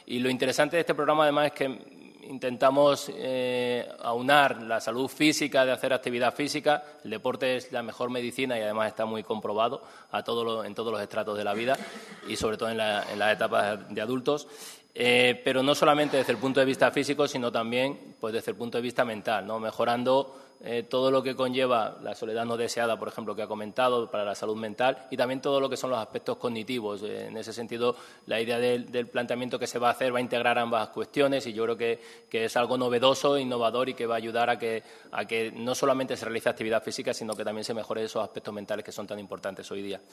Y lo interesante de este programa, además, es que intentamos aunar la salud física de hacer actividad física. El deporte es la mejor medicina y además está muy comprobado en todos los estratos de la vida y sobre todo en las etapas de adultos. Pero no solamente desde el punto de vista físico, sino también pues, desde el punto de vista mental, ¿no? Mejorando todo lo que conlleva la soledad no deseada, por ejemplo, que ha comentado, para la salud mental, y también todo lo que son los aspectos cognitivos. En ese sentido, la idea del planteamiento que se va a hacer va a integrar ambas cuestiones y yo creo que es algo novedoso, innovador y que va a ayudar a que no solamente se realice actividad física, sino que también se mejore esos aspectos mentales que son tan importantes hoy día.